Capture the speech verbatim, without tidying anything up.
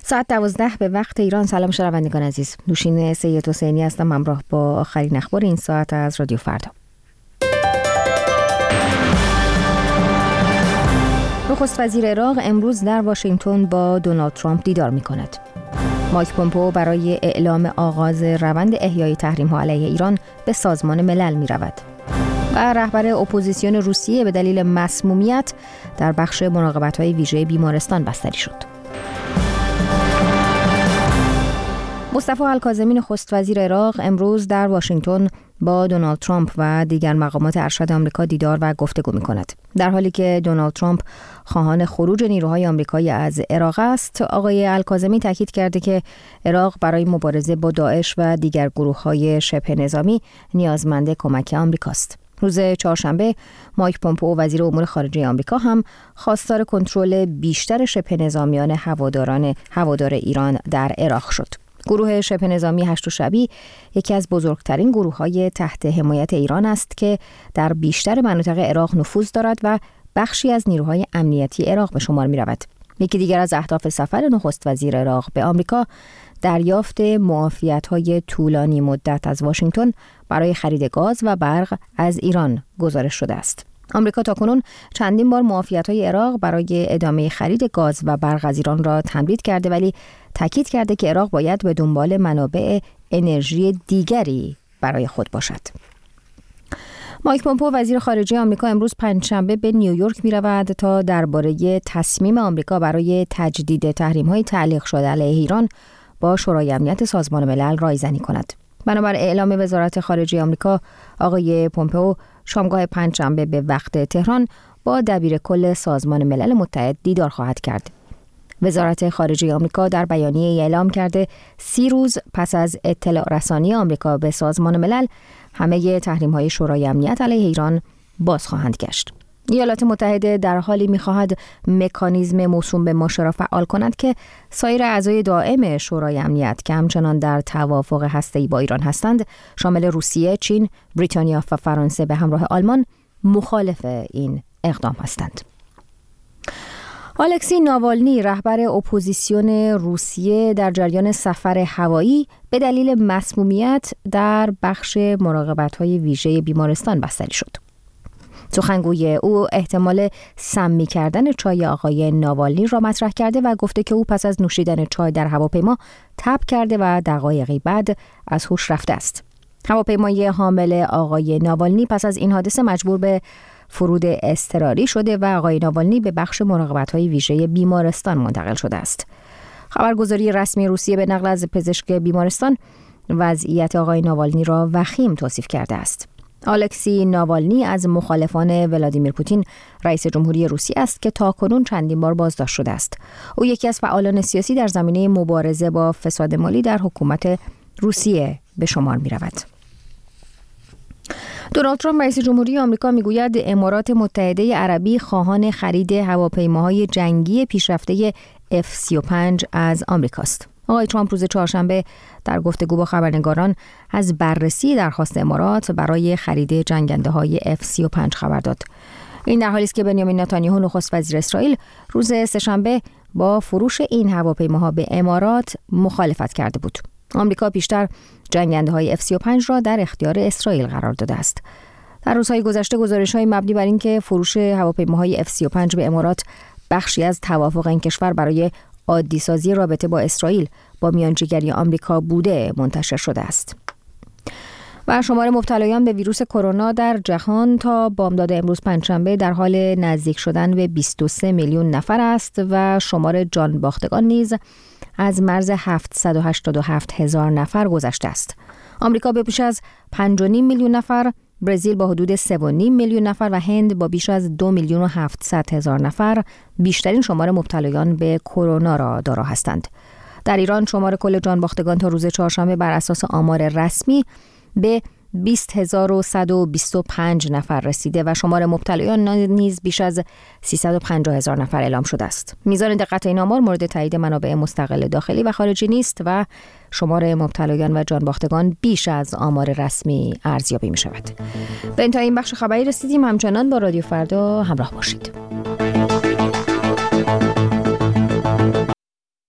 ساعت دوازده به وقت ایران. سلام شنوندگان عزیز، نوشین سید حسینی هستم همراه با آخرین اخبار این ساعت از رادیو فردا. نخست وزیر عراق امروز در واشنگتن با دونالد ترامپ دیدار می‌کند. مایک پومپئو برای اعلام آغاز روند احیای تحریم‌ها علیه ایران به سازمان ملل می‌رود. و رهبر اپوزیسیون روسیه به دلیل مسمومیت در بخش مراقبت‌های ویژه بیمارستان بستری شد. مصطفی الکاظمی نخست وزیر عراق امروز در واشنگتن با دونالد ترامپ و دیگر مقامات ارشد آمریکا دیدار و گفتگو می‌کند. در حالی که دونالد ترامپ خواهان خروج نیروهای آمریکایی از عراق است، آقای الکاظمی تاکید کرده که عراق برای مبارزه با داعش و دیگر گروه‌های شبه نظامی نیازمند کمک آمریکاست. روز چهارشنبه مایک پومپئو وزیر امور خارجه آمریکا هم خواستار کنترل بیشتر شبه نظامیان هواداران هوادار ایران در عراق شد. گروه شبه نظامی هشت شبی یکی از بزرگترین گروه‌های تحت حمایت ایران است که در بیشتر مناطق عراق نفوذ دارد و بخشی از نیروهای امنیتی عراق به شمار می‌رود. یکی دیگر از اهداف سفر نخست وزیر عراق به آمریکا دریافت معافیت‌های طولانی مدت از واشنگتن برای خرید گاز و برق از ایران گزارش شده است. آمریکا تاکنون چندین بار معافیت‌های عراق برای ادامه خرید گاز و برق از ایران را تمدید کرده، ولی تاکید کرده که عراق باید به دنبال منابع انرژی دیگری برای خود باشد. مایک پومپئو وزیر خارجه آمریکا امروز پنجشنبه به نیویورک می‌رود تا درباره تصمیم آمریکا برای تجدید تحریم‌های تعلیق شده علیه ایران با شورای امنیت سازمان ملل رایزنی کند. بنابر اعلام وزارت خارجه آمریکا، آقای پومپئو شامگاه پنجشنبه به وقت تهران با دبیر کل سازمان ملل متحد دیدار خواهد کرد. وزارت خارجه آمریکا در بیانیه اعلام کرده سی روز پس از اطلاع رسانی آمریکا به سازمان ملل، همه تحریم‌های شورای امنیت علیه ایران باز خواهند گشت. ایالات متحده در حالی می‌خواهد مکانیزم موسوم به ماشه را فعال کند که سایر اعضای دائم شورای امنیت که همچنان در توافق هسته‌ای با ایران هستند، شامل روسیه، چین، بریتانیا و فرانسه به همراه آلمان، مخالف این اقدام هستند. الکسی ناوالنی رهبر اپوزیسیون روسیه در جریان سفر هوایی به دلیل مسمومیت در بخش مراقبت‌های ویژه بیمارستان بستری شد. سخنگوی او احتمال سمی کردن چای آقای ناوالنی را مطرح کرده و گفته که او پس از نوشیدن چای در هواپیما تب کرده و دقایقی بعد از هوش رفته است. هواپیمای حامل آقای ناوالنی پس از این حادثه مجبور به فرود اضطراری شده و آقای ناوالنی به بخش مراقبت‌های ویژه بیمارستان منتقل شده است. خبرگزاری رسمی روسیه به نقل از پزشک بیمارستان وضعیت آقای ناوالنی را وخیم توصیف کرده است. الکسی ناوالنی از مخالفان ولادیمیر پوتین رئیس جمهوری روسیه است که تاکنون چندین بار بازداشت شده است. او یکی از فعالان سیاسی در زمینه مبارزه با فساد مالی در حکومت روسیه به شمار می رود. دونالد ترامپ رئیس جمهوری آمریکا میگوید امارات متحده عربی خواهان خرید هواپیماهای جنگی پیشرفته اف سی و پنج از آمریکاست. آقای ترامپ روز چهارشنبه در گفتگو با خبرنگاران از بررسی درخواست امارات برای خرید جنگنده‌های اف سی و پنج خبر داد. این در حالی است که بنیامین نتانیاهو نخست وزیر اسرائیل روز سه‌شنبه با فروش این هواپیماها به امارات مخالفت کرده بود. آمریکا پیشتر جنگنده‌های اف سی و پنج را در اختیار اسرائیل قرار داده است. در روزهای گذشته گزارش‌های مبنی بر اینکه فروش هواپیماهای اف سی و پنج به امارات بخشی از توافق این کشور برای عادی سازی رابطه با اسرائیل با میانجیگری آمریکا بوده منتشر شده است. و شمار مبتلایان به ویروس کرونا در جهان تا بامداد امروز پنجشنبه در حال نزدیک شدن به بیست و سه میلیون نفر است و شمار جان باختگان نیز از مرز هفتصد و هشتاد و هفت هزار نفر گذشته است. آمریکا به بیش از پنج و نیم میلیون نفر، برزیل با حدود سه و نیم میلیون نفر و هند با بیش از دو میلیون و هفتصد هزار نفر بیشترین شمار مبتلایان به کرونا را دارا هستند. در ایران شمار کل جان باختگان تا روز چهارشنبه بر اساس آمار رسمی به بیست هزار و صد و بیست و پنج نفر رسیده و شمار مبتلایان نیز بیش از سیصد و پنجاه هزار نفر اعلام شده است. میزان دقت این آمار مورد تایید منابع مستقل داخلی و خارجی نیست و شمار مبتلایان و جان باختگان بیش از آمار رسمی ارزیابی می شود. به انتهای این بخش خبری رسیدیم. همچنان با رادیو فردا همراه باشید.